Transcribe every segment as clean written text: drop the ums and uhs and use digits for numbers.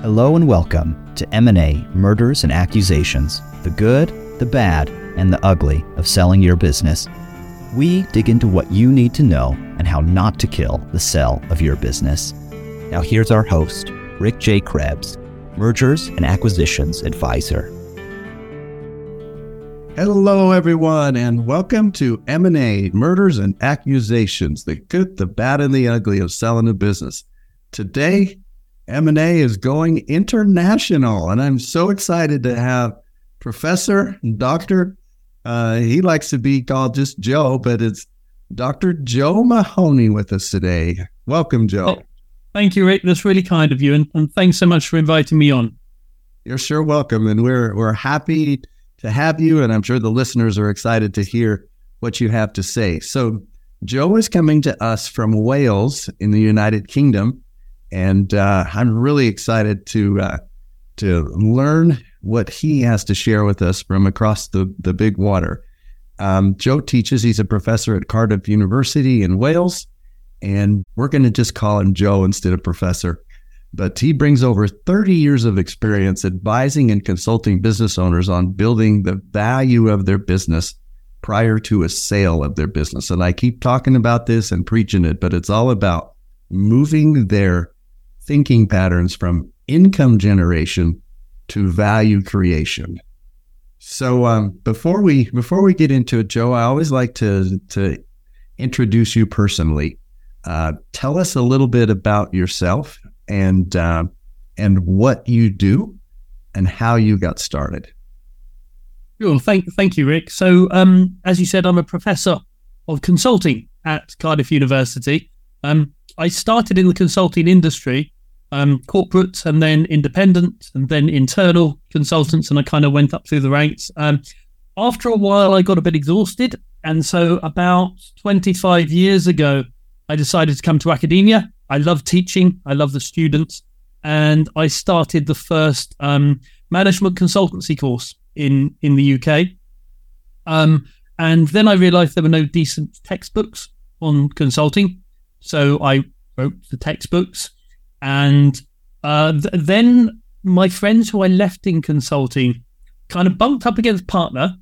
Hello and welcome to M&A Murders and Accusations, the good, the bad, and the ugly of selling your business. We dig into what you need to know and how not to kill the sell of your business. Now here's our host, Rick J. Krebs, Mergers and Acquisitions Advisor. Hello, everyone, and welcome to M&A Murders and Accusations, the good, the bad, and the ugly of selling a business. Today, M&A is going international, and I'm so excited to have Professor, Dr. He likes to be called just Joe, but it's Dr. Joe Mahoney with us today. Welcome, Joe. Oh, thank you, Rick. That's really kind of you, and thanks so much for inviting me on. You're sure welcome, and we're happy to have you, and I'm sure the listeners are excited to hear what you have to say. So, Joe is coming to us from Wales in the United Kingdom. And I'm really excited to learn what he has to share with us from across the big water. Joe teaches. He's a professor at Cardiff University in Wales, and we're going to just call him Joe instead of professor. But he brings over 30 years of experience advising and consulting business owners on building the value of their business prior to a sale of their business. And I keep talking about this and preaching it, but it's all about moving their thinking patterns from income generation to value creation. So before we get into it, Joe, I always like to introduce you personally. Tell us a little bit about yourself and what you do and how you got started. Sure. Thank you, Rick. So as you said, I'm a professor of consulting at Cardiff University. I started in the consulting industry, corporate and then independent and then internal consultants, and I kind of went up through the ranks. After a while, I got a bit exhausted. And so about 25 years ago, I decided to come to academia. I love teaching. I love the students. And I started the first management consultancy course in the UK. And then I realized there were no decent textbooks on consulting. So I wrote the textbooks, and then my friends who I left in consulting kind of bumped up against partner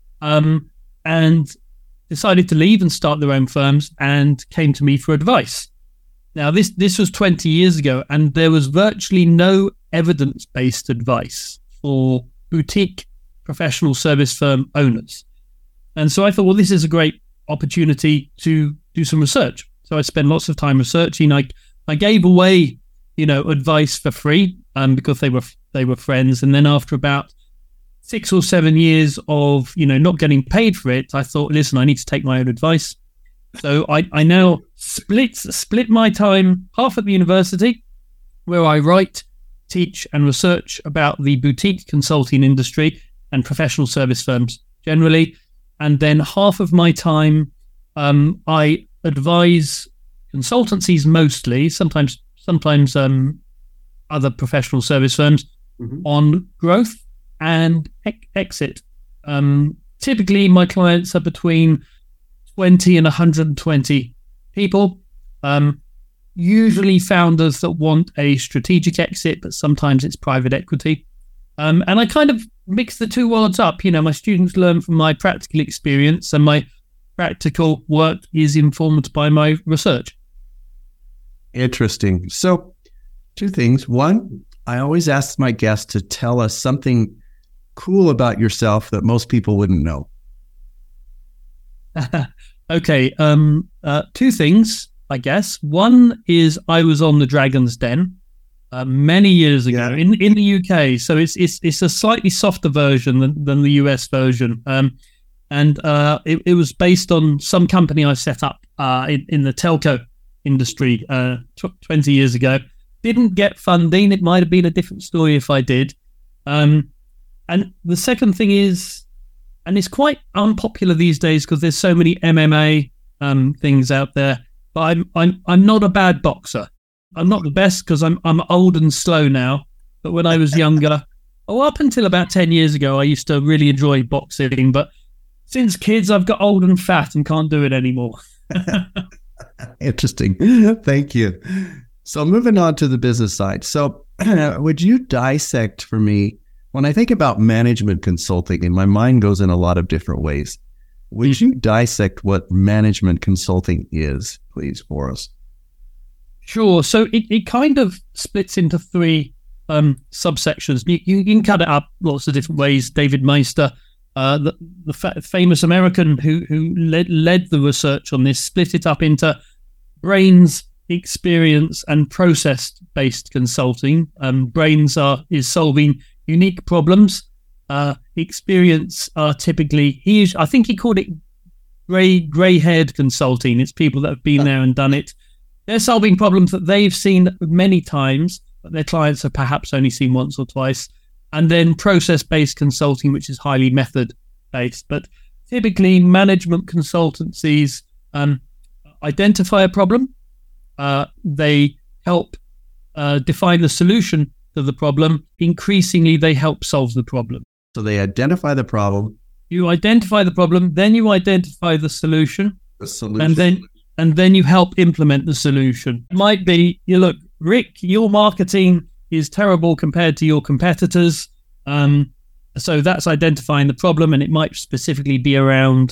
and decided to leave and start their own firms and came to me for advice. Now, this was 20 years ago, and there was virtually no evidence-based advice for boutique professional service firm owners. And so I thought, well, this is a great opportunity to do some research. So I spent lots of time researching. I gave away, advice for free because they were friends. And then after about 6 or 7 years of, not getting paid for it, I thought, listen, I need to take my own advice. So I now split my time half at the university, where I write, teach, and research about the boutique consulting industry and professional service firms generally. And then half of my time, I advise consultancies mostly, sometimes other professional service firms on growth and exit. Typically, my clients are between 20 and 120 people, usually founders that want a strategic exit, but sometimes it's private equity. And I kind of mix the two worlds up. My students learn from my practical experience, and my practical work is informed by my research. Interesting. So, two things. One, I always ask my guests to tell us something cool about yourself that most people wouldn't know. Okay. Two things, I guess. One is I was on the Dragon's Den many years ago in the UK. So it's a slightly softer version than the US version. And it was based on some company I set up in the telco industry 20 years ago. Didn't get funding. It might have been a different story if I did. And the second thing is, and it's quite unpopular these days because there's so many MMA things out there, but I'm not a bad boxer. I'm not the best because I'm old and slow now. But when I was younger, up until about 10 years ago, I used to really enjoy boxing. But since kids, I've got old and fat and can't do it anymore. Interesting. Thank you. So moving on to the business side. So would you dissect for me, when I think about management consulting, and my mind goes in a lot of different ways, would you dissect what management consulting is, please, for us? Sure. So it kind of splits into three subsections. You can cut it up lots of different ways. David Meister, the famous American who led the research on this, split it up into brains, experience, and process-based consulting. Brains is solving unique problems. Experience are typically, I think he called it grey-haired consulting. It's people that have been there and done it. They're solving problems that they've seen many times, but their clients have perhaps only seen once or twice. And then process-based consulting, which is highly method-based. But typically, management consultancies identify a problem. They help define the solution to the problem. Increasingly, they help solve the problem. So they identify the problem. You identify the problem, then you identify the solution. The solution. And then you help implement the solution. It might be, look, Rick, your marketing is terrible compared to your competitors. So that's identifying the problem, and it might specifically be around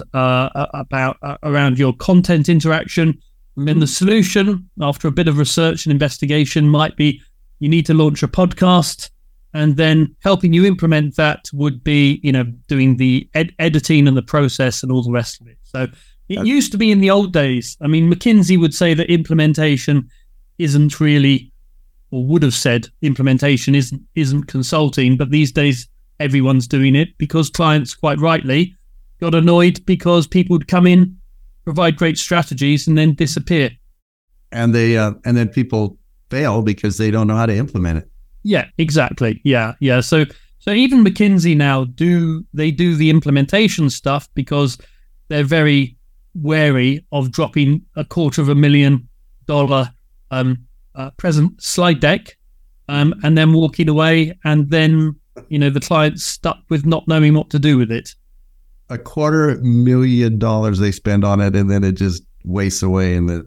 around your content interaction. And then the solution, after a bit of research and investigation, might be you need to launch a podcast, and then helping you implement that would be, doing the editing and the process and all the rest of it. So it used to be in the old days. I mean, McKinsey would say that implementation isn't really, or would have said implementation isn't consulting, but these days everyone's doing it because clients, quite rightly, got annoyed because people would come in, provide great strategies, and then disappear. And then people fail because they don't know how to implement it. Yeah, exactly. Yeah. So even McKinsey now do the implementation stuff because they're very wary of dropping $250,000 present slide deck, and then walking away, and then the client's stuck with not knowing what to do with it. $250,000 they spend on it, and then it just wastes away. The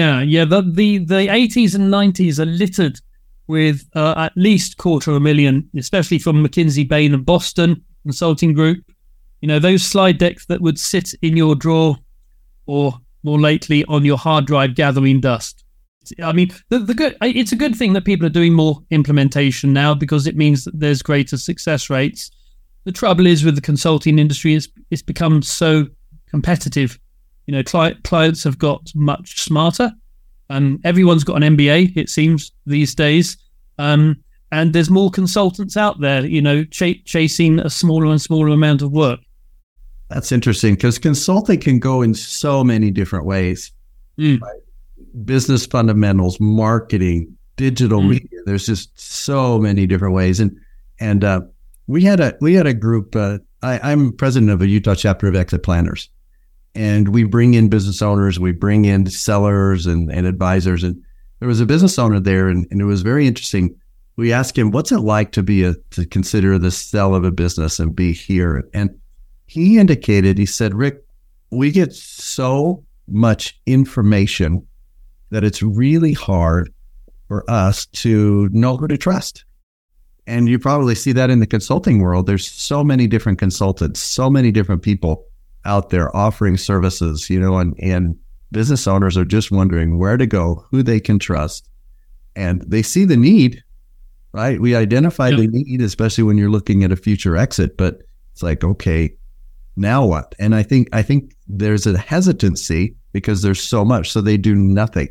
80s and 90s are littered with at least $250,000, especially from McKinsey, Bain, and Boston Consulting Group. Those slide decks that would sit in your drawer, or more lately on your hard drive, gathering dust. I mean, it's a good thing that people are doing more implementation now, because it means that there's greater success rates. The trouble is with the consulting industry, it's become so competitive. Clients have got much smarter. Everyone's got an MBA, it seems, these days. And there's more consultants out there, chasing a smaller and smaller amount of work. That's interesting, because consulting can go in so many different ways. Right? Business fundamentals, marketing, digital media. There's just so many different ways. And we had a group. I'm president of a Utah chapter of Exit Planners, and we bring in business owners, we bring in sellers and advisors. And there was a business owner there, and it was very interesting. We asked him, "What's it like to consider the sell of a business and be here?" And he indicated, he said, "Rick, we get so much information that it's really hard for us to know who to trust." And you probably see that in the consulting world. There's so many different consultants, so many different people out there offering services, and business owners are just wondering where to go, who they can trust. And they see the need, right? We identify the need, especially when you're looking at a future exit, but it's like, okay, now what? And I think there's a hesitancy because there's so much, so they do nothing.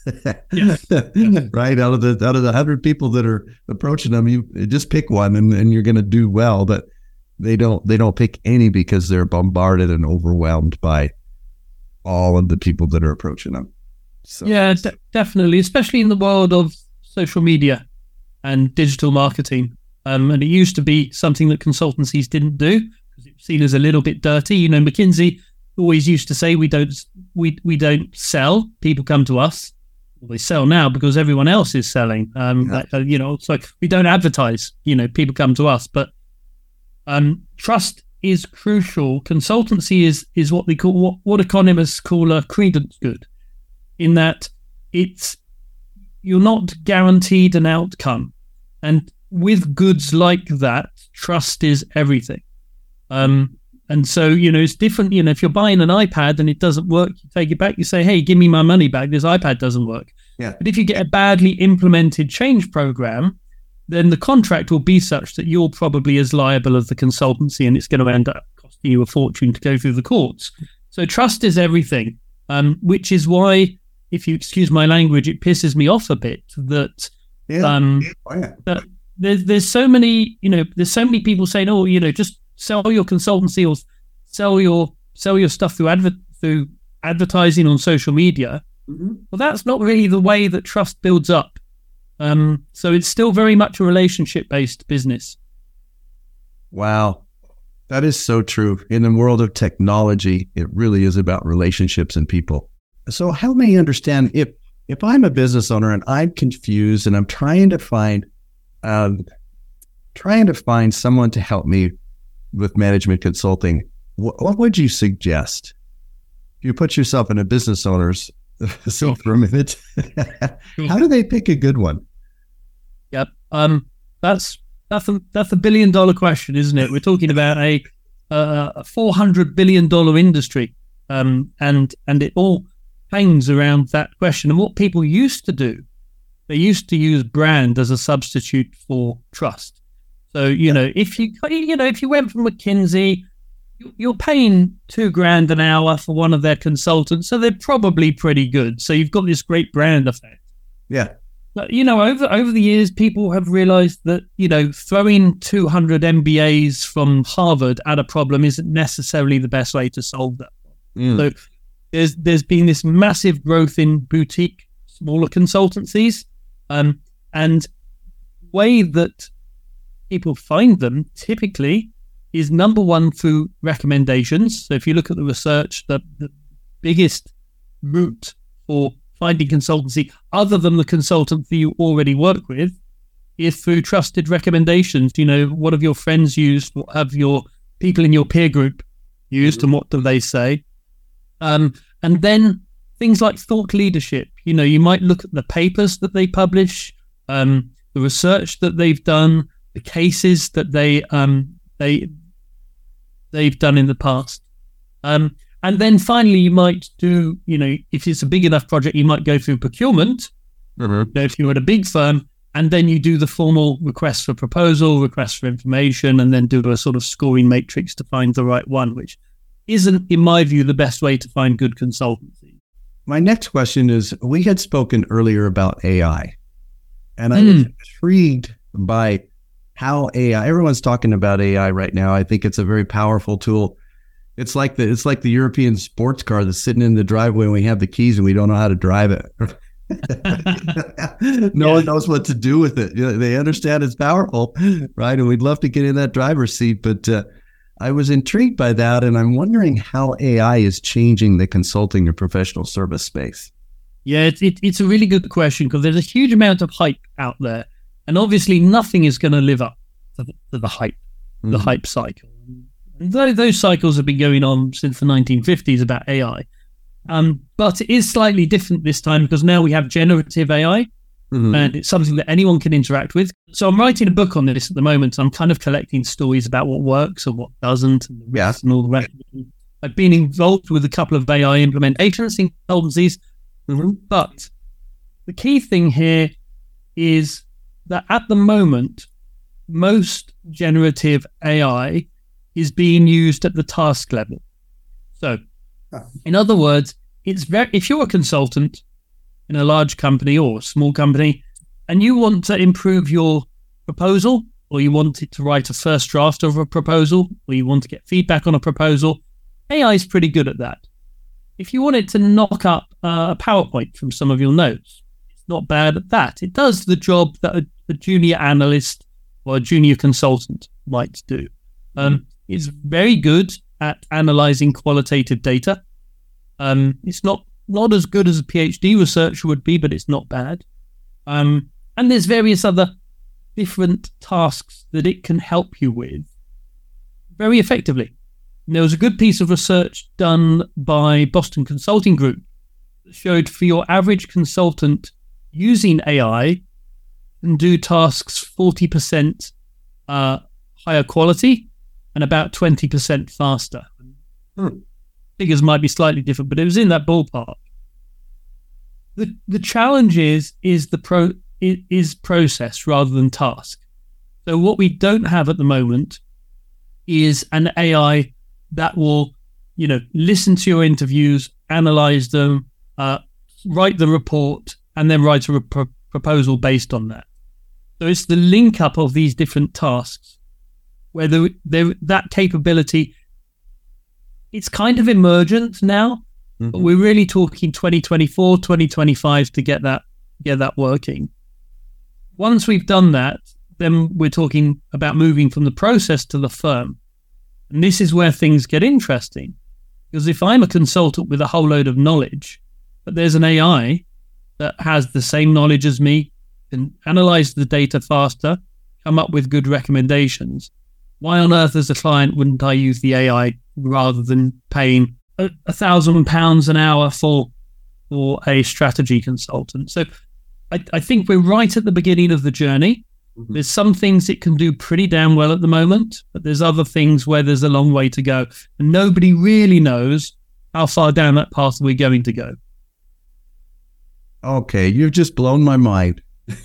Right? Out of the 100 people that are approaching them, you just pick one and you're going to do well. But they don't pick any because they're bombarded and overwhelmed by all of the people that are approaching them. So. Yeah, definitely, especially in the world of social media and digital marketing. And it used to be something that consultancies didn't do because it was seen as a little bit dirty. McKinsey always used to say we don't sell, people come to us. Well, they sell now because everyone else is selling. So we don't advertise. People come to us. But trust is crucial. Consultancy is what they call what economists call a credence good, in that you're not guaranteed an outcome. And with goods like that, trust is everything. And so, it's different. If you're buying an iPad and it doesn't work, you take it back, you say, hey, give me my money back. This iPad doesn't work. Yeah. But if you get a badly implemented change program, then the contract will be such that you're probably as liable as the consultancy, and it's going to end up costing you a fortune to go through the courts. So trust is everything, which is why, if you excuse my language, it pisses me off a bit that that there's so many people saying, oh, just sell your consultancy or sell your stuff through advertising on social media. Mm-hmm. Well, that's not really the way that trust builds up. So it's still very much a relationship-based business. Wow. That is so true. In the world of technology, it really is about relationships and people. So help me understand, if I'm a business owner and I'm confused and I'm trying to find someone to help me with management consulting, what would you suggest? If you put yourself in a business owner's seat for a minute, how do they pick a good one? Yep. That's a $1 billion question, isn't it? We're talking about a $400 billion industry, and it all hangs around that question. And what people used to do, they used to use brand as a substitute for trust. So if you went from McKinsey, you're paying $2,000 an hour for one of their consultants, so they're probably pretty good. So you've got this great brand effect. Yeah. But, over the years, people have realized that, throwing 200 MBAs from Harvard at a problem isn't necessarily the best way to solve that. So there's been this massive growth in boutique, smaller consultancies, and the way that people find them typically is, number one, through recommendations. So if you look at the research, the biggest route for finding consultancy, other than the consultant that you already work with, is through trusted recommendations. What have your friends used? What have your people in your peer group used, and what do they say? And then things like thought leadership. You might look at the papers that they publish, the research that they've done, the cases that they've done in the past. And then finally, you might do, if it's a big enough project, you might go through procurement. Mm-hmm. If you're at a big firm, and then you do the formal request for proposal, request for information, and then do a sort of scoring matrix to find the right one, which isn't, in my view, the best way to find good consultancy. My next question is, we had spoken earlier about AI, and I was intrigued by how AI, everyone's talking about AI right now. I think it's a very powerful tool. It's like the European sports car that's sitting in the driveway and we have the keys and we don't know how to drive it. No one knows what to do with it. They understand it's powerful, right? And we'd love to get in that driver's seat, but I was intrigued by that, and I'm wondering how AI is changing the consulting or professional service space. Yeah, it's a really good question, because there's a huge amount of hype out there, and obviously nothing is going to live up to the hype, the hype cycle. Those cycles have been going on since the 1950s about AI. But it is slightly different this time, because now we have generative AI, and it's something that anyone can interact with. So I'm writing a book on this at the moment. I'm kind of collecting stories about what works and what doesn't, and the risks and all the rest. I've been involved with a couple of AI implementations in consultancies, but the key thing here is that at the moment, most generative AI is being used at the task level. So, in other words, if you're a consultant in a large company or a small company, and you want to improve your proposal, or you want it to write a first draft of a proposal, or you want to get feedback on a proposal, AI is pretty good at that. If you want it to knock up a PowerPoint from some of your notes, it's not bad at that. It does the job that a junior analyst or a junior consultant might do. It's very good at analyzing qualitative data. It's not as good as a PhD researcher would be, but it's not bad. And there's various other different tasks that it can help you with very effectively. And there was a good piece of research done by Boston Consulting Group that showed for your average consultant using AI, can do tasks 40% higher quality and about 20% faster. Figures might be slightly different, but it was in that ballpark. The challenge is process rather than task. So what we don't have at the moment is an AI that will, listen to your interviews, analyze them, write the report, and then write a proposal based on that. So it's the link up of these different tasks where that capability, it's kind of emergent now, but we're really talking 2024, 2025 to get that working. Once we've done that, then we're talking about moving from the process to the firm. And this is where things get interesting. Because if I'm a consultant with a whole load of knowledge, but there's an AI that has the same knowledge as me, can analyze the data faster, come up with good recommendations, why on earth as a client wouldn't I use the AI rather than paying £1,000 an hour for a strategy consultant? So I think we're right at the beginning of the journey. There's some things it can do pretty damn well at the moment, but there's other things where there's a long way to go. And nobody really knows how far down that path we're going to go. Okay, you've just blown my mind.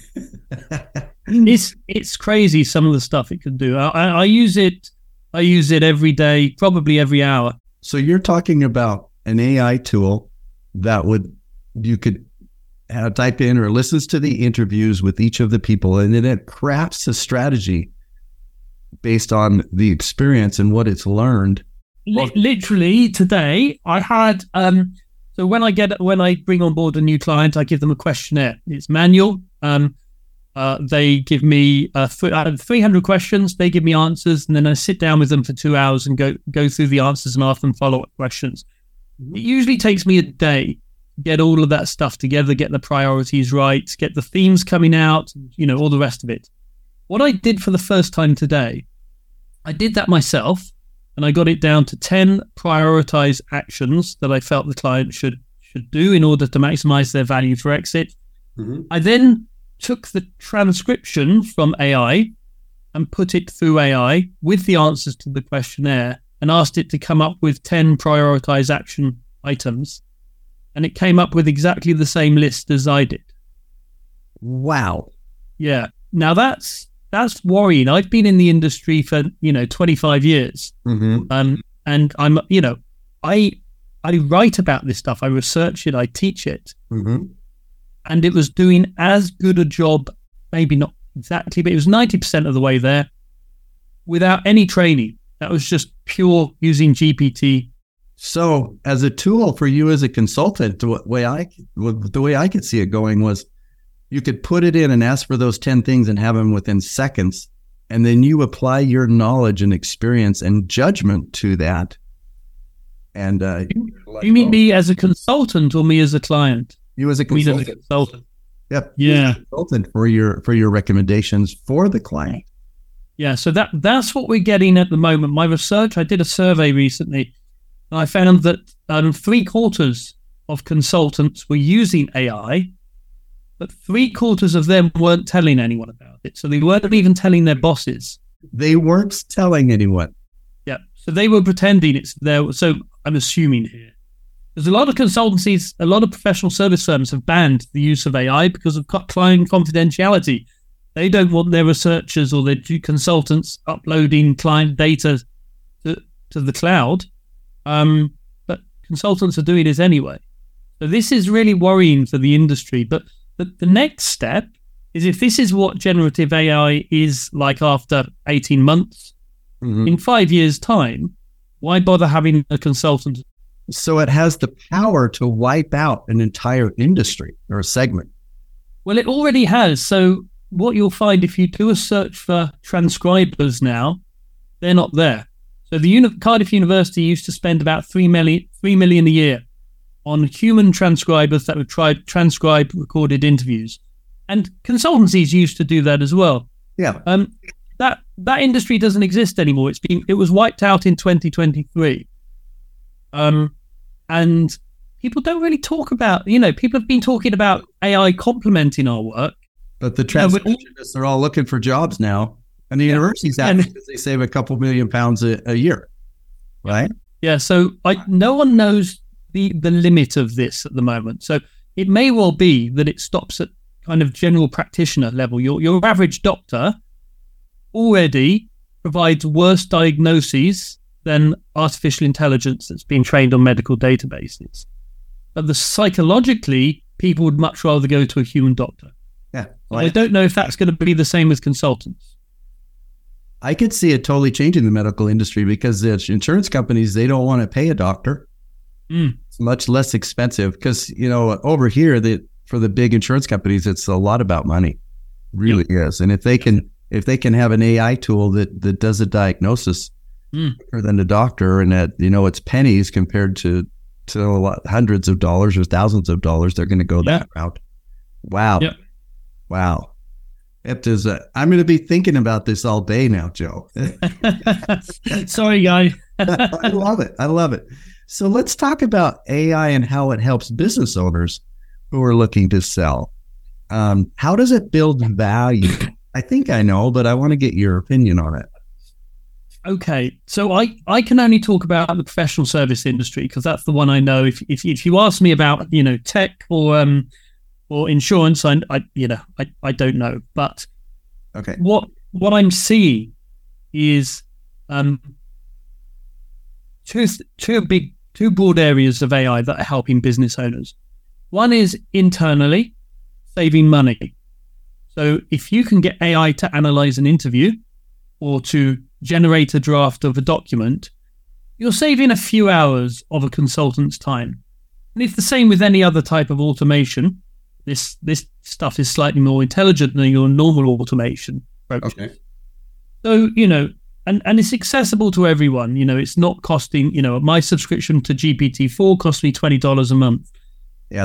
It's crazy, some of the stuff it can do. I use it every day, probably every hour. So you're talking about an AI tool that you could type in or listens to the interviews with each of the people, and then it crafts a strategy based on the experience and what it's learned. Literally today, I had so when I bring on board a new client, I give them a questionnaire. It's manual. They give me 300 questions. They give me answers, and then I sit down with them for 2 hours and go through the answers and ask them follow-up questions. It usually takes me a day. Get all of that stuff together, get the priorities right, get the themes coming out, all the rest of it. What I did for the first time today, I did that myself, and I got it down to 10 prioritized actions that I felt the client should do in order to maximize their value for exit. I then took the transcription from AI and put it through AI with the answers to the questionnaire and asked it to come up with 10 prioritized action items. And it came up with exactly the same list as I did. Wow. Yeah. Now that's worrying. I've been in the industry for 25 years, and I'm I write about this stuff. I research it. I teach it, and it was doing as good a job, maybe not exactly, but it was 90% of the way there, without any training. That was just pure using GPT. So as a tool for you as a consultant, the way I could see it going was you could put it in and ask for those 10 things and have them within seconds. And then you apply your knowledge and experience and judgment to that. And you mean me as a consultant or me as a client? You as a consultant. Me as a consultant. Yep. Yeah. Consultant for your recommendations for the client. Yeah. So that's what we're getting at the moment. My research, I did a survey recently. I found that 3/4 of consultants were using AI, but 3/4 of them weren't telling anyone about it. So they weren't even telling their bosses. They weren't telling anyone. Yeah. So they were pretending it's there. So I'm assuming here. There's a lot of consultancies, a lot of professional service firms have banned the use of AI because of client confidentiality. They don't want their researchers or their consultants uploading client data to the cloud. But consultants are doing it anyway. So this is really worrying for the industry. But the next step is, if this is what generative AI is like after 18 months, in 5 years' time, why bother having a consultant? So it has the power to wipe out an entire industry or a segment. Well, it already has. So what you'll find if you do a search for transcribers now, they're not there. So the Cardiff University used to spend about $3 million a year on human transcribers that would transcribe recorded interviews, and consultancies used to do that as well. Yeah. That industry doesn't exist anymore. It was wiped out in 2023. And people don't really talk about. People have been talking about AI complementing our work, But the transcriptionists are all looking for jobs now, and the universities have because they save a couple million pounds a year, right? Yeah. So no one knows the limit of this at the moment. So it may well be that it stops at kind of general practitioner level. Your average doctor already provides worse diagnoses than artificial intelligence that's been trained on medical databases. But psychologically, people would much rather go to a human doctor. Yeah. Well, I don't know if that's going to be the same with consultants. I could see it totally changing the medical industry because the insurance companies, they don't want to pay a doctor. It's much less expensive because, over here, for the big insurance companies, it's a lot about money. Really is. And if they can have an AI tool that does a diagnosis quicker than the doctor, and that, it's pennies compared to hundreds of dollars or thousands of dollars, they're going to go that route. Wow. Yep. Wow. I'm going to be thinking about this all day now, Joe. Sorry, guy. I love it. So let's talk about AI and how it helps business owners who are looking to sell. How does it build value? I think I know, but I want to get your opinion on it. Okay, so I can only talk about the professional service industry because that's the one I know. If you ask me about tech or insurance, I don't know. But okay, what I'm seeing is two broad areas of AI that are helping business owners. One is internally saving money. So if you can get AI to analyze an interview or to generate a draft of a document, you're saving a few hours of a consultant's time. And it's the same with any other type of automation. This stuff is slightly more intelligent than your normal automation approach. Okay. So, and it's accessible to everyone. It's not costing, my subscription to GPT-4 costs me $20 a month. Yeah.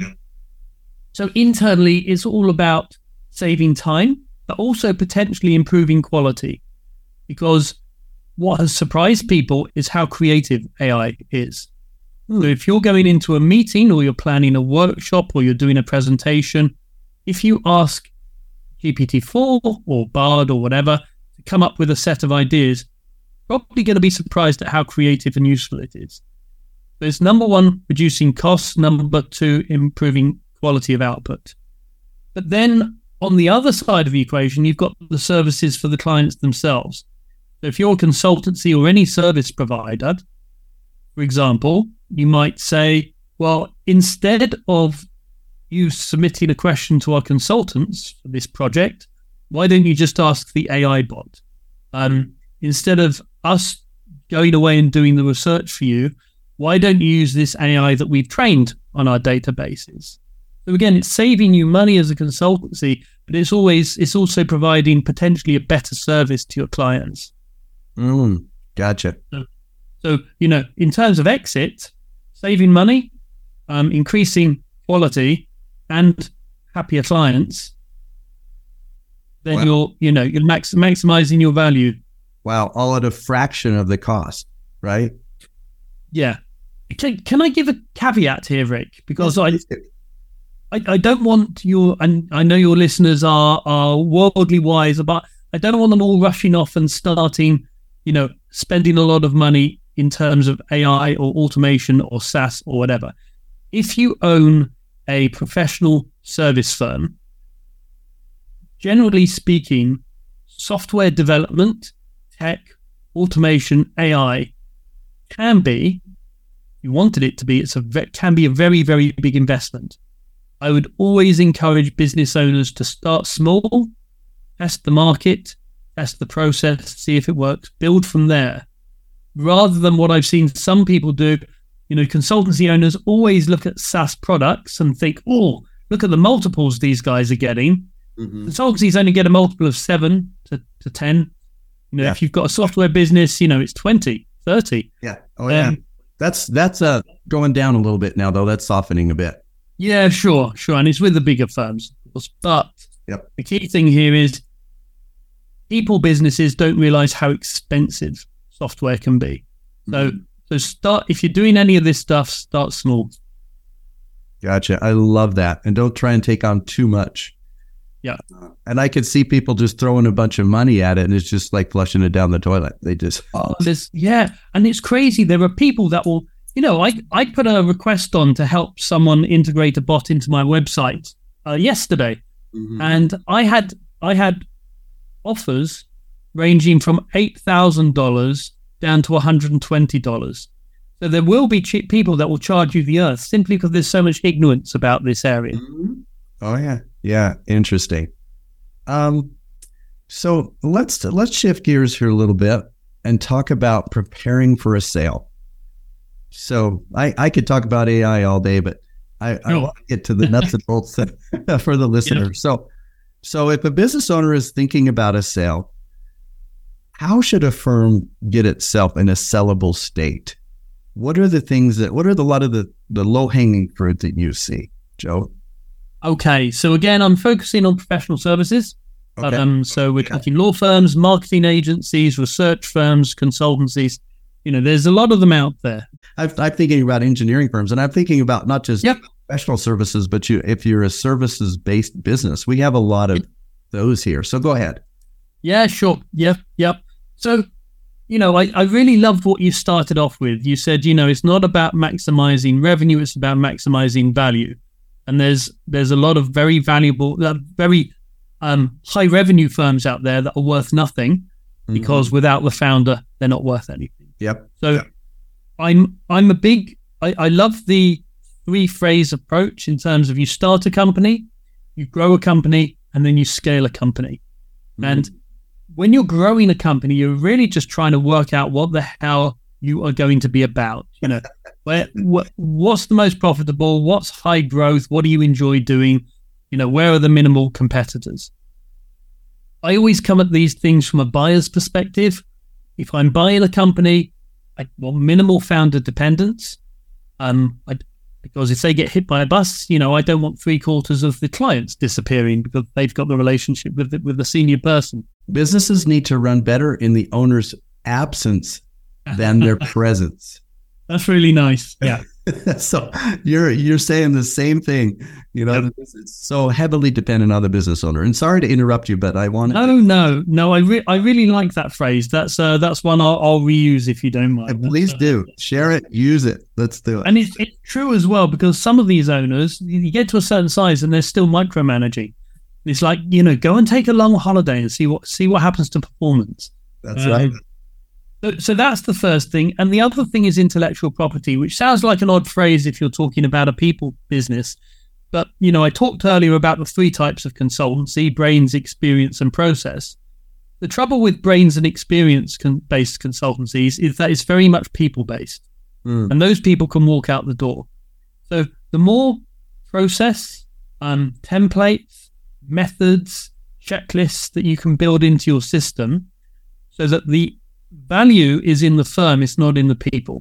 So internally, it's all about saving time, but also potentially improving quality. Because what has surprised people is how creative AI is. So if you're going into a meeting or you're planning a workshop or you're doing a presentation, if you ask GPT-4 or Bard or whatever to come up with a set of ideas, probably going to be surprised at how creative and useful it is. So it's number one, reducing costs. Number two, improving quality of output. But then on the other side of the equation, you've got the services for the clients themselves. So if you're a consultancy or any service provider, for example, you might say, well, instead of you submitting a question to our consultants for this project, why don't you just ask the AI bot? Instead of us going away and doing the research for you, why don't you use this AI that we've trained on our databases? So again, it's saving you money as a consultancy, but it's also providing potentially a better service to your clients. Gotcha. So, in terms of exit, saving money, increasing quality, and happier clients, then you're maximizing your value. Wow, all at a fraction of the cost, right? Yeah. Can I give a caveat here, Rick? Because I don't want and I know your listeners are worldly wise, but I don't want them all rushing off and starting, spending a lot of money in terms of AI or automation or SaaS or whatever. If you own a professional service firm, generally speaking, software development, tech, automation, AI can be, if you wanted it to be, can be a very, very big investment. I would always encourage business owners to start small, test the market, test the process, see if it works, build from there. Rather than what I've seen some people do, consultancy owners always look at SaaS products and think, oh, look at the multiples these guys are getting. Mm-hmm. Consultancies only get a multiple of 7 to 10. If you've got a software business, it's 20, 30. Yeah. Oh, yeah. That's going down a little bit now, though. That's softening a bit. Yeah, sure. And it's with the bigger firms, of course. But the key thing here is businesses don't realize how expensive software can be. So start, if you're doing any of this stuff, start small. Gotcha. I love that. And don't try and take on too much. Yeah. And I could see people just throwing a bunch of money at it, and it's just like flushing it down the toilet. They just and it's crazy. There are people that will, I put a request on to help someone integrate a bot into my website yesterday, and I had offers ranging from $8,000 down to $120. So there will be people that will charge you the earth simply because there's so much ignorance about this area. Oh yeah. Yeah. Interesting. So let's shift gears here a little bit and talk about preparing for a sale. So I could talk about AI all day, but I want to get to the nuts and bolts for the listener. Yeah. So if a business owner is thinking about a sale, how should a firm get itself in a sellable state? What are a lot of the low-hanging fruit that you see, Joe? Okay, so again, I'm focusing on professional services. Okay. So we're talking law firms, marketing agencies, research firms, consultancies. There's a lot of them out there. I'm thinking about engineering firms, and I'm thinking about not just professional services, but if you're a services-based business, we have a lot of those here. So go ahead. Yeah, sure. Yep. So, I really loved what you started off with. You said, it's not about maximizing revenue, it's about maximizing value. And there's a lot of very valuable, very high revenue firms out there that are worth nothing because without the founder, they're not worth anything. Yep. So I love the 3-phase approach in terms of you start a company, you grow a company, and then you scale a company. And when you're growing a company, you're really just trying to work out what the hell you are going to be about. What's the most profitable? What's high growth? What do you enjoy doing? Where are the minimal competitors? I always come at these things from a buyer's perspective. If I'm buying a company, I want minimal founder dependence. Because if they get hit by a bus, I don't want 3/4 of the clients disappearing because they've got the relationship with the senior person. Businesses need to run better in the owner's absence than their presence. That's really nice. Yeah. So you're saying the same thing. It's so heavily dependent on the business owner. And sorry to interrupt you, but I want to. No. I really like that phrase. That's one I'll reuse if you don't mind. Please do share it, use it. Let's do it. And it's true as well because some of these owners, you get to a certain size and they're still micromanaging. It's like go and take a long holiday and see what happens to performance. That's right. So that's the first thing. And the other thing is intellectual property, which sounds like an odd phrase if you're talking about a people business. But, I talked earlier about the 3 types of consultancy: brains, experience, and process. The trouble with brains and experience-based consultancies is that it's very much people-based. And those people can walk out the door. So the more process, templates, methods, checklists that you can build into your system so that the value is in the firm, it's not in the people.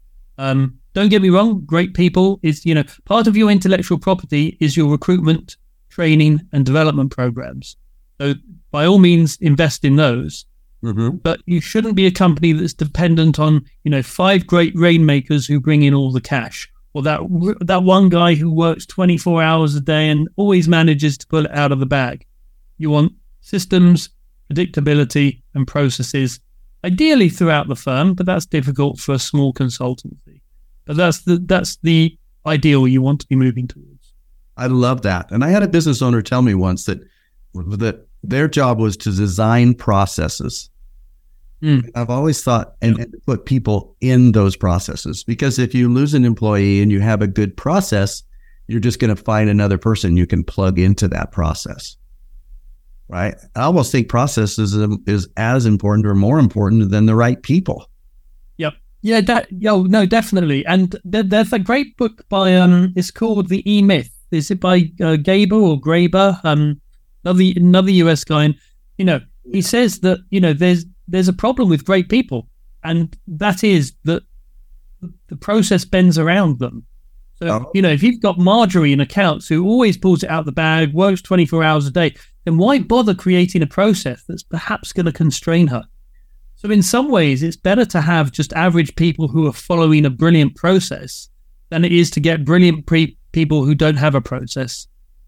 Don't get me wrong, great people is, part of your intellectual property is your recruitment, training, and development programs. So by all means, invest in those. But you shouldn't be a company that's dependent on, 5 great rainmakers who bring in all the cash, or that one guy who works 24 hours a day and always manages to pull it out of the bag. You want systems, predictability, and processes, ideally throughout the firm, but that's difficult for a small consultancy. But that's the ideal you want to be moving towards. I love that. And I had a business owner tell me once that their job was to design processes. I've always thought and put people in those processes, because if you lose an employee and you have a good process, you're just going to find another person you can plug into that process. Right? I almost think process is as important or more important than the right people. Yep. Yeah. No, definitely. And there's a great book by it's called The E-Myth. Is it by Gaber or Graeber? Another US guy. And, he says that there's a problem with great people, and that is that the process bends around them. So if you've got Marjorie in accounts who always pulls it out the bag, works 24 hours a day, then why bother creating a process that's perhaps going to constrain her? So in some ways, it's better to have just average people who are following a brilliant process than it is to get brilliant people who don't have a process.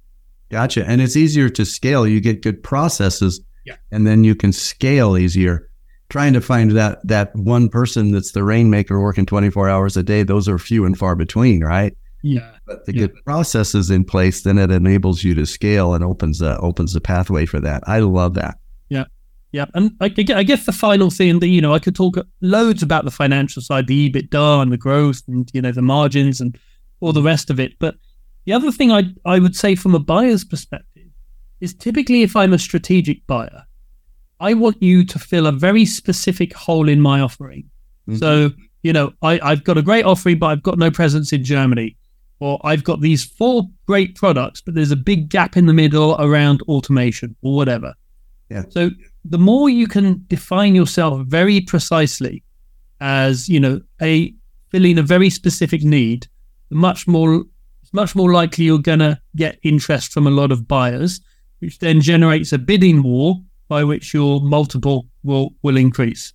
Gotcha. And it's easier to scale. You get good processes, Yeah. and then you can scale easier. Trying to find that one person that's the rainmaker working 24 hours a day, those are few and far between, right? Yeah. But the good processes in place, then it enables you to scale and opens the pathway for that. I love that. Yeah. And I guess the final thing that, I could talk loads about the financial side, the EBITDA and the growth and, the margins and all the rest of it. But the other thing I would say from a buyer's perspective is typically if I'm a strategic buyer, I want you to fill a very specific hole in my offering. Mm-hmm. So, I've got a great offering, but I've got no presence in Germany. Or I've got these 4 great products, but there's a big gap in the middle around automation or whatever. Yeah. So the more you can define yourself very precisely as, filling a very specific need, much more likely you're going to get interest from a lot of buyers, which then generates a bidding war by which your multiple will increase.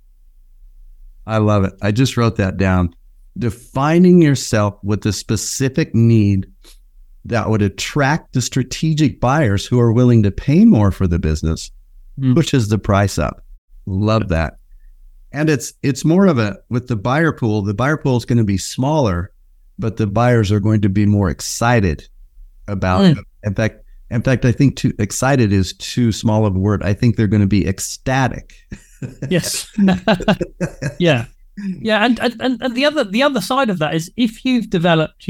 I love it. I just wrote that down. Defining yourself with a specific need that would attract the strategic buyers who are willing to pay more for the business pushes the price up. Love that. And it's more of with the buyer pool is going to be smaller, but the buyers are going to be more excited about it. In fact, I think excited is too small of a word. I think they're going to be ecstatic. Yes. Yeah. Yeah. And the other side of that is if you've developed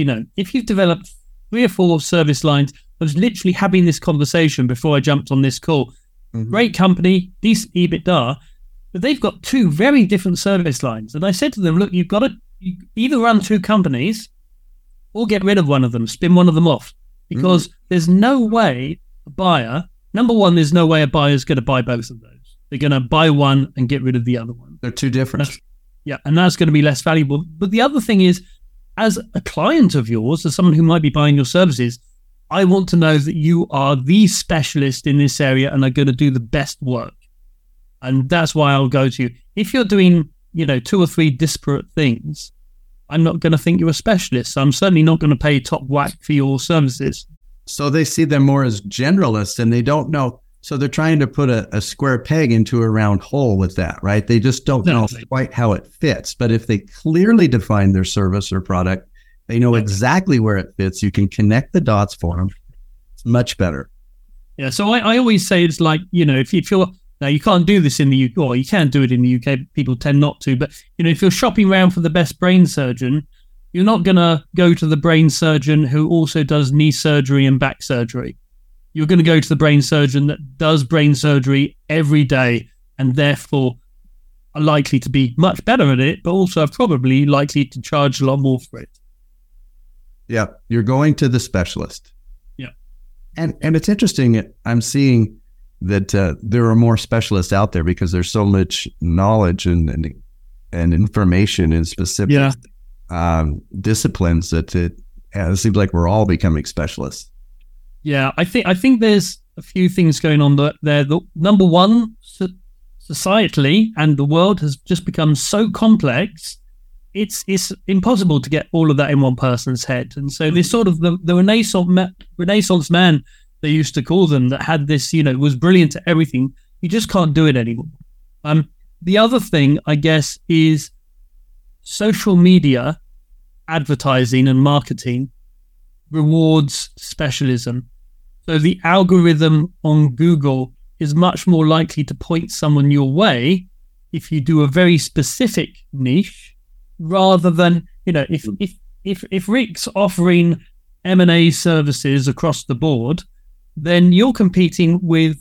3 or 4 service lines. I was literally having this conversation before I jumped on this call. Mm-hmm. Great company, decent EBITDA, but they've got 2 very different service lines. And I said to them, look, you've got to either run 2 companies or get rid of one of them, spin one of them off. Because there's no way a buyer, number one, there's no way a buyer is going to buy both of those. They're going to buy one and get rid of the other one. They're too different. And that's going to be less valuable. But the other thing is, as a client of yours, as someone who might be buying your services, I want to know that you are the specialist in this area and are going to do the best work. And that's why I'll go to you. If you're doing, 2 or 3 disparate things, I'm not going to think you're a specialist. So I'm certainly not going to pay top whack for your services. So they see them more as generalists and they don't know. So they're trying to put a square peg into a round hole with that, right? They just don't know quite how it fits. But if they clearly define their service or product, they know exactly where it fits. You can connect the dots for them. It's much better. Yeah. So I always say it's like, if you're, now you can't do this in the UK, or you can do it in the UK, people tend not to, but if you're shopping around for the best brain surgeon, you're not going to go to the brain surgeon who also does knee surgery and back surgery. You're going to go to the brain surgeon that does brain surgery every day and therefore are likely to be much better at it, but also are probably likely to charge a lot more for it. Yeah, you're going to the specialist. Yeah. And it's interesting, I'm seeing that there are more specialists out there because there's so much knowledge and information in specific disciplines that it seems like we're all becoming specialists. Yeah, I think there's a few things going on there. The number one, societally, and the world has just become so complex, it's impossible to get all of that in one person's head. And so this sort of the Renaissance man, they used to call them, that had this, was brilliant at everything. You just can't do it anymore. The other thing, I guess, is social media advertising and marketing rewards specialism. So the algorithm on Google is much more likely to point someone your way if you do a very specific niche, rather than, if Rick's offering M&A services across the board, then you're competing with,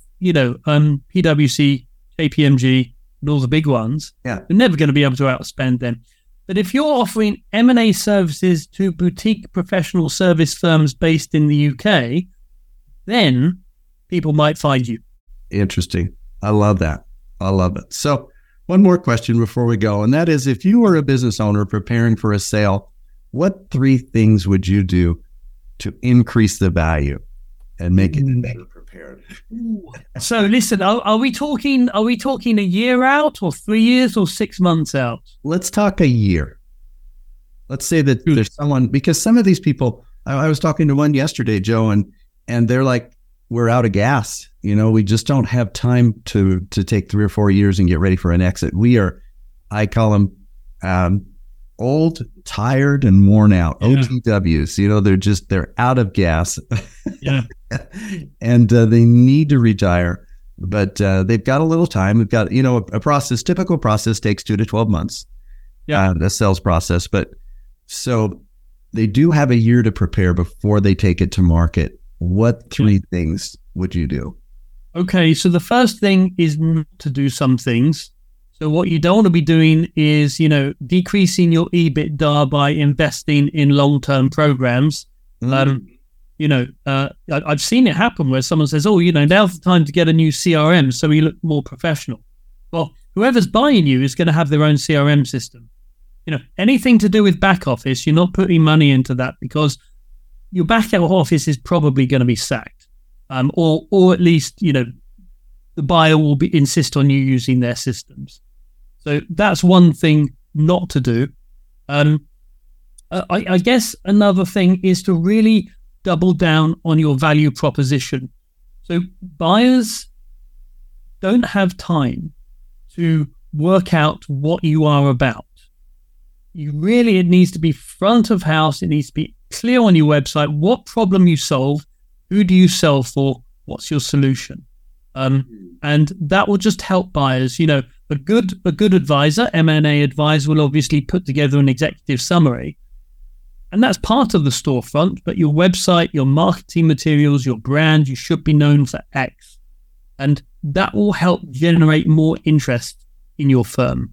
PwC, KPMG, and all the big ones. Yeah. You're never going to be able to outspend them. But if you're offering M&A services to boutique professional service firms based in the UK, then people might find you. Interesting. I love that. I love it. So one more question before we go, and that is, if you were a business owner preparing for a sale, what 3 things would you do to increase the value and make it better prepared? So listen, are we talking a year out, or 3 years, or 6 months out? Let's talk a year. Let's say that there's someone, because some of these people, I was talking to one yesterday, Joe, and and they're like, we're out of gas. We just don't have time to take 3 or 4 years and get ready for an exit. I call them old, tired, and worn out, OTWs. They're out of gas. Yeah. And they need to retire, but they've got a little time. We've got, typical process takes 2 to 12 months. Yeah. The sales process. But so they do have a year to prepare before they take it to market. What 3 things would you do? Okay, so the first thing is not to do some things. So what you don't want to be doing is, decreasing your EBITDA by investing in long-term programs. I've seen it happen where someone says, now's the time to get a new CRM so we look more professional. Well, whoever's buying you is going to have their own CRM system. Anything to do with back office, you're not putting money into that because your back office is probably going to be sacked. Or at least, the buyer will insist on you using their systems. So that's one thing not to do. I guess another thing is to really double down on your value proposition. So buyers don't have time to work out what you are about. It needs to be front of house. It needs to be clear on your website what problem you solve, who do you sell for, what's your solution, and that will just help buyers. A good advisor, M&A advisor, will obviously put together an executive summary, and that's part of the storefront. But your website, your marketing materials, your brand, you should be known for X, and that will help generate more interest in your firm.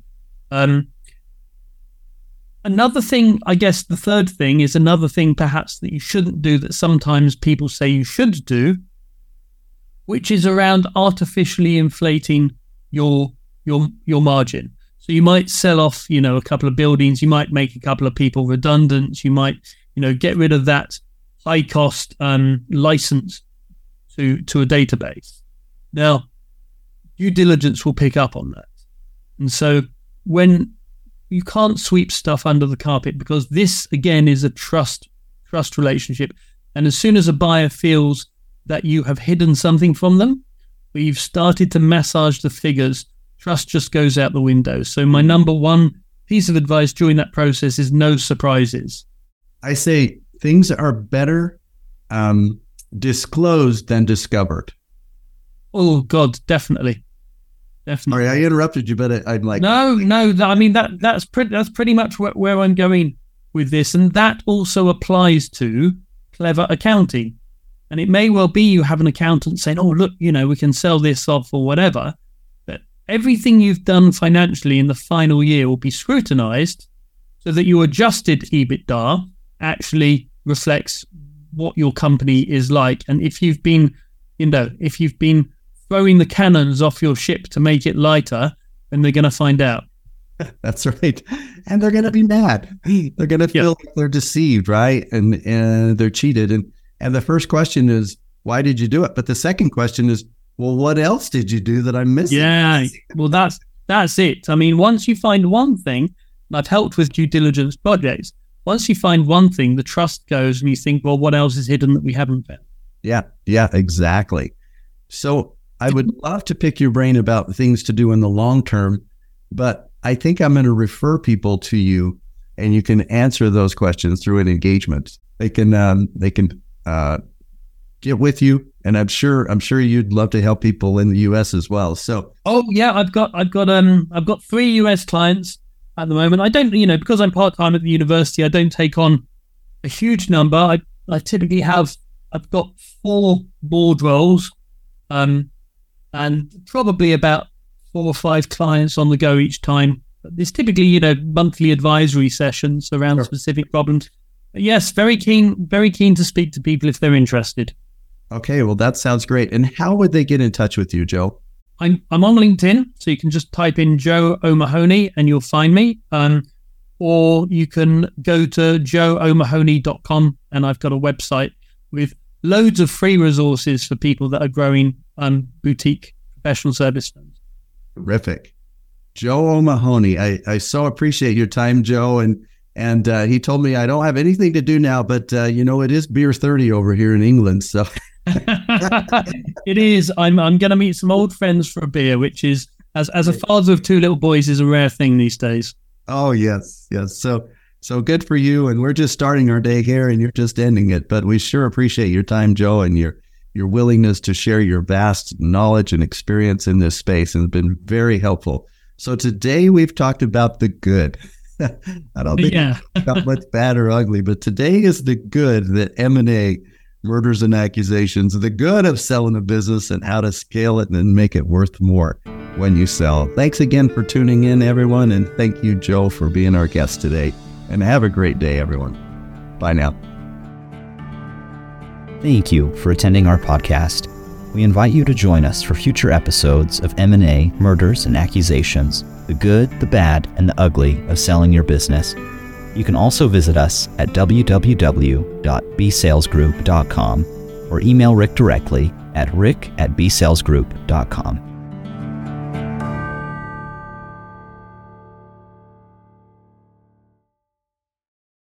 Another thing, I guess the third thing is another thing perhaps that you shouldn't do that sometimes people say you should do, which is around artificially inflating your margin. So you might sell off, a couple of buildings, you might make a couple of people redundant, you might, get rid of that high cost license to a database. Now, due diligence will pick up on that. And so when you can't sweep stuff under the carpet, because this, again, is a trust relationship. And as soon as a buyer feels that you have hidden something from them, or you've started to massage the figures, trust just goes out the window. So my number one piece of advice during that process is no surprises. I say things are better disclosed than discovered. Oh, God, definitely. Definitely. Sorry, I interrupted you, but I'm like... No. I mean, that's pretty much where I'm going with this. And that also applies to clever accounting. And it may well be you have an accountant saying, oh, look, we can sell this off or whatever. But everything you've done financially in the final year will be scrutinized so that your adjusted EBITDA actually reflects what your company is like. And if you've been throwing the cannons off your ship to make it lighter, then they're going to find out. That's right. And they're going to be mad. They're going to feel like they're deceived, right? And they're cheated. And the first question is, why did you do it? But the second question is, well, what else did you do that I'm missing? Yeah, well, that's it. I mean, once you find one thing, and I've helped with due diligence projects, once you find one thing, the trust goes and you think, well, what else is hidden that we haven't found? Yeah, exactly. So I would love to pick your brain about things to do in the long term, but I think I'm going to refer people to you, and you can answer those questions through an engagement. They can get with you, and I'm sure you'd love to help people in the U.S. as well. So, oh yeah, I've got 3 U.S. clients at the moment. I don't, because I'm part time at the university, I don't take on a huge number. I typically I've got 4 board roles. And probably about 4 or 5 clients on the go each time. There's typically, monthly advisory sessions around specific problems. But yes, very keen to speak to people if they're interested. Okay, well, that sounds great. And how would they get in touch with you, Joe? I'm on LinkedIn, so you can just type in Joe O'Mahony and you'll find me. Or you can go to joeomahony.com, and I've got a website with loads of free resources for people that are growing boutique professional service firms. Terrific. Joe O'Mahony. I so appreciate your time, Joe. And he told me I don't have anything to do now, but it is beer 30 over here in England. So It is. I'm going to meet some old friends for a beer, which is, as a father of two little boys, is a rare thing these days. Oh, yes. So good for you. And we're just starting our day here and you're just ending it. But we sure appreciate your time, Joe, and your willingness to share your vast knowledge and experience in this space, and it's been very helpful. So today we've talked about the good. I don't think not much bad or ugly, but today is the good that M&A, mergers and accusations, the good of selling a business and how to scale it and make it worth more when you sell. Thanks again for tuning in, everyone. And thank you, Joe, for being our guest today. And have a great day, everyone. Bye now. Thank you for attending our podcast. We invite you to join us for future episodes of M&A, Murders and Accusations, the good, the bad, and the ugly of selling your business. You can also visit us at www.bsalesgroup.com or email Rick directly at rick@bsalesgroup.com.